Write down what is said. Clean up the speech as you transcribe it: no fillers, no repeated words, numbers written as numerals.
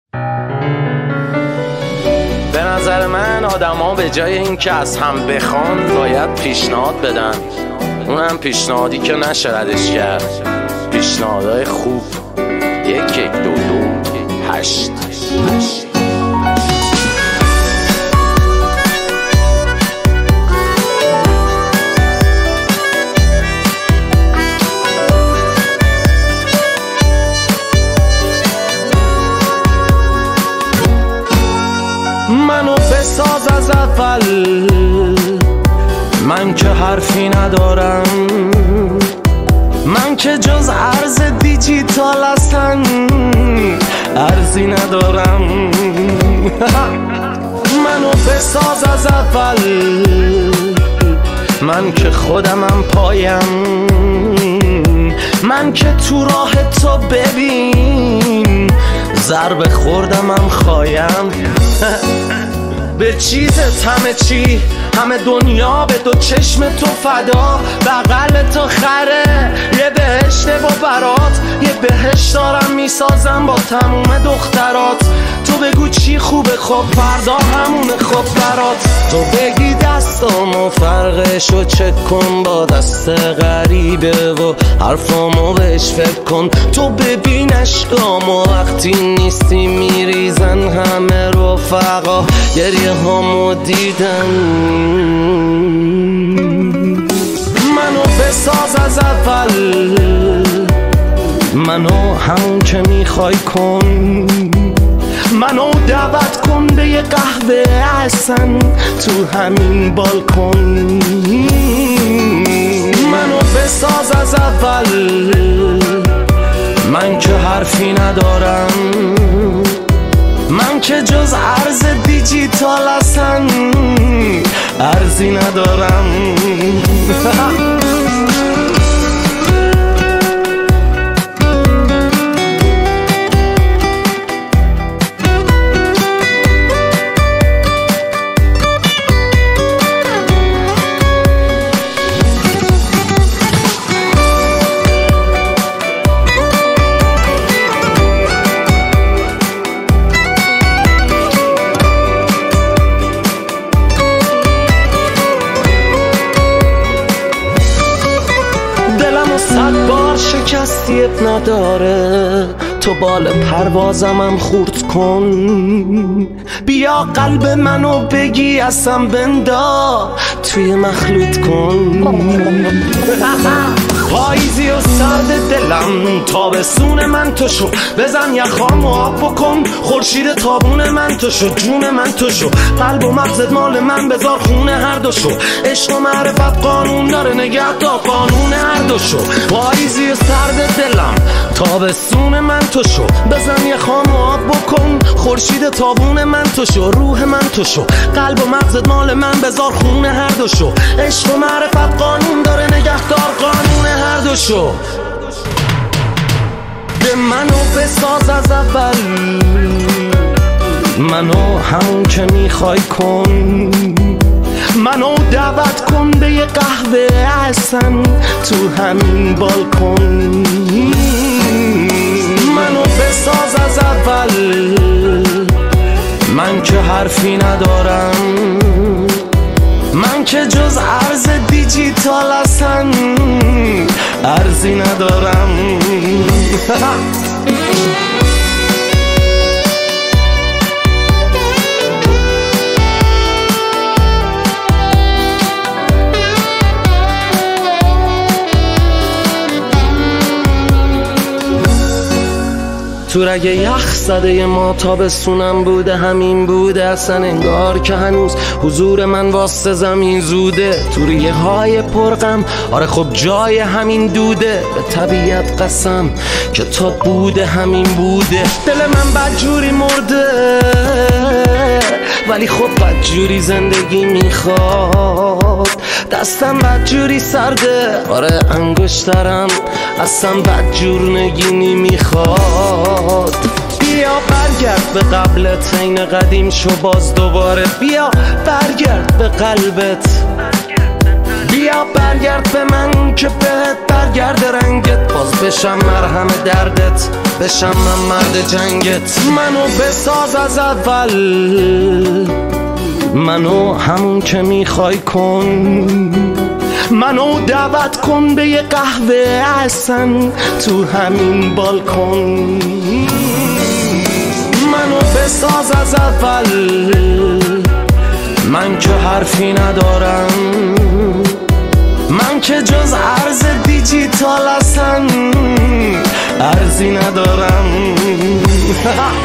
به نظر من آدما به جای اینکه از هم بخوان باید پیشنهاد بدن، اونم پیشنهادی که نشه ردش کرد. پیشنهادهای خوب 1 1 2 2 8. منو بساز از اول، من که حرفی ندارم، من که جز ارز دیجیتال هستن ارزی ندارم. منو بساز از اول، من که خودمم پایم، من که تو راه تو ببین ضربه خوردمم خایم. به چیزت همه چی، همه دنیا به تو، چشم تو فدا، بغل تو خره، یه بهشت و برات، یه بهشت دارم میسازم با تموم دخترات. تو بگو چی خوبه، خب فردا همونه خب برات. تو بگی دستامو فرقشو چک کن با دست غریبه و حرفامو بهش فکر کن. تو ببین عشقامو وقتی نیستی میریزن همه رفقا، گریه هامو دیدن. منو بساز از اول، منو همون که میخوای کن، منو دعوت کن به یه قهوه احسن تو همین بالکن. منو بساز از اول، من که حرفی ندارم، من که جز ارز دیجیتال هستن ارزی ندارم. دلمو 100 بار شکستی اب نداره، تو بال پروازمم خورد کن. بیا قلب منو بگی اصلا بندا توی مخلوط کن. پاییزی و سرد دلم، تابستون من تو شو، بزن یخامو آب بکن، خورشید تابون من تو شو، جون من تو شو، قلب و مغزت مال من، بذار خونه هر دو شو. عشق و معرفت قانون داره، نگه تا قانون هر دو شو. پاییزی و سرد دلم، تابستون من تو شو، بزن یخامو آب بکن، خورشید تابون من تو شو، روح من تو شو، قلب و مغزت مال من، بذار خونه هر دو شو. عشق و معرفت قانون داره، نگهدار قانون هر دو شو. به منو بساز از اول، منو همون که میخوای کن، منو دعوت کن به یه قهوه احسن تو همین بالکن. منو بساز از اول، من که حرفی ندارم، من که جز ارز دیجیتال هستن ارزی ندارم. تو رگ یخ زده ما تابستونم بوده، همین بوده اصلا انگار که هنوز حضور من واسه زمین زوده. تو ریه های پرغم، آره خب جای همین دوده، به طبیعت قسم که تا بوده همین بوده. دل من بدجوری مرده ولی خب بدجوری زندگی میخواد، دستم بدجوری سرده، آره انگشترم اصلا بدجور نگینی میخواد. بیا برگرد به قبلت، عین قدیم شو باز دوباره، بیا برگرد به قلبت، بیا برگرد به من که بهت برگرد رنگت، باز بشم مرهم دردت، بشم من مرد جنگت. منو بساز از اول، منو همون که میخوای کن، منو دعوت کن به یه قهوه احسن تو همین بالکن. منو بساز از اول، من که حرفی ندارم، من که جز ارز دیجیتال اصلا ارزی ندارم.